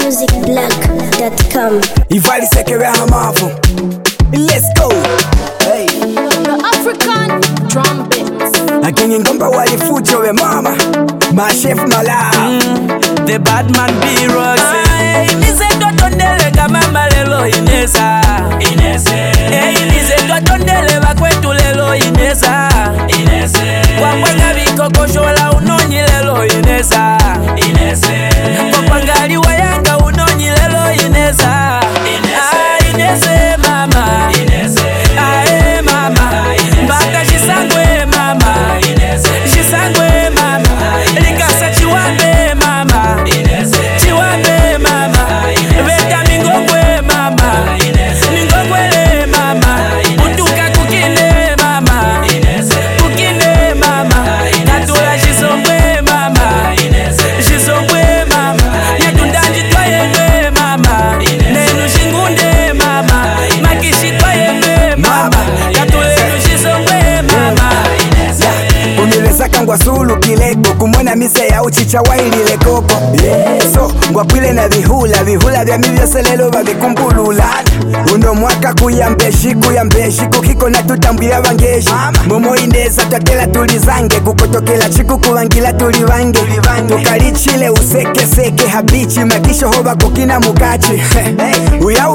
musicblog.com. Ivali sekere hamavu. Let's go. Hey. The African drum beats. Akingi ngomba wali fujo we mama. My chef mala. The bad man be Roxy. Nize totondele kama malelo inesa. Nize totondele bakwetu lelo inesa. Kwa mwanga bikoko shola unonyi lelo inesa. Kwa pangali wayanga unonyi lelo inesa. Inese mama. Ae mama. Mbaka shisangwe mama. Shisangwe mama. Likasa chiwambe mama. Chiwambe mama. Veta mingongwe mama. Mingongwele mama. Utuka kukine mama. Kukine mama. Katula shisongwe mama. Shisongwe mama. Nyatundanji twayewe mama. Nenu shingunde mama. Makishi twayewe mama. Katulenu shisongwe mama. Umileza kangwa sulu kileko. Kumona mise ya uchicha wailile koko. So ngwakwile na vihula vya mivyose lelo vavikumbulula. Uno mwaka kuyambeshiku kiko na tutambwila vangeshi. Momo indeza tatela tulizange. Kukotokela chiku kuvangila tulivange. Tukalichile useke habichi. Makisho hova kukina mukachi. Uya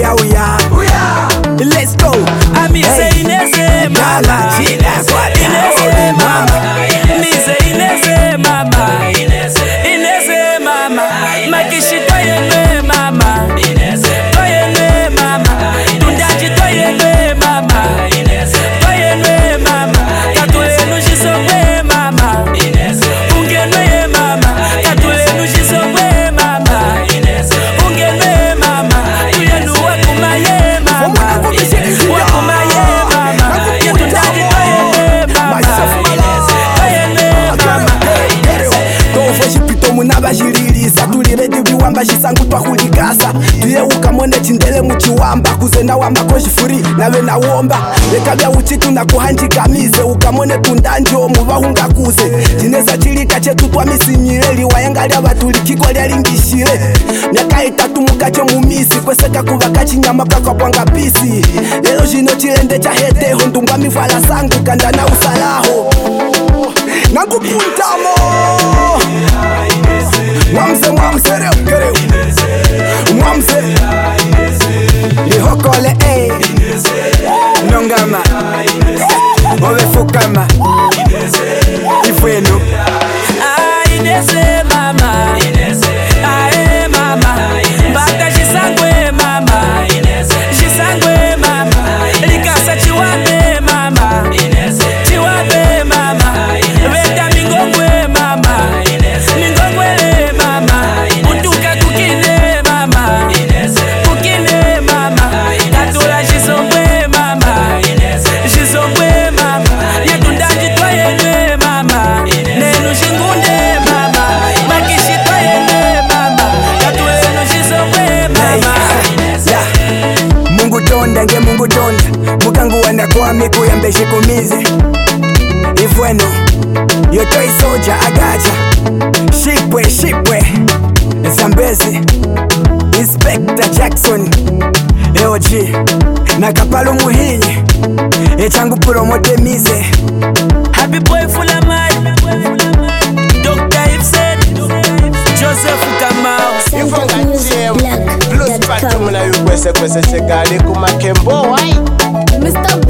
let's go. Amise inese mama. Inese mama. Mise inese mama. Inese mama. Makishi toyene mama. Toyene mama. Tundaji toyene mama. Toyene mama. Katulenu shisongwe mama. Ungenwe mama. Katulenu shisongwe mama. Ungenwe mama. Tuyenu wakumaye mama. Wakumaye mama. Tundaji toyene mama. Toyene mama. Tovoshi pito munabajililisa. Tuliredi viwamba jisangu twakulikasa. Tuyeuka mwende chindele muchiwamba. Kuzenda wamba koshifuri nawe na womba. Lekabya uchitu na kuhanjikamize. Ukamone tundanjo muvahunga kuze. Jineza chilika chetu twamisinyireli. Wayangalia batulikiko lyalingishile. Myaka itatu mukacho mumisi. Kweseka kuvaka chinyama kakapwanga pisi. Lelo jino chilende cha heteho. Ndunga mivala sangu kanda na usalaho. Nakupuntamo Mwamse reo Mwamse Lihokole Nongama Ovefukama Ifwenu Inese mama. Ae mama. Mbaka shisangwe mama. Shisangwe mama. Likasa chiwambe mama. Chiwambe mama. Veta mingongwe mama. Mingongwele mama. Utuka kukine mama. Kukine mama. Katula shisongwe mama. Shisongwe mama. Nyatundaji twayenwe mama. Nenu shingunde mama. Makishi twayenwe mama. Katulenu shisongwe mama. Mungu tonda nge Mungu tonda. Mukangu wanda kwame kuyambeshikumize. Ifwenu Yotoi soja agacha. Shipwe Zambezi Inspector Jackson LG Nakapalo muhinyi Echangu promote mize. Happy boy full of mine. Dr. Ifset. Joseph Kamau. musicblog.com. Blues patumuna yukwese kwese chekali kumakembo wai Mr.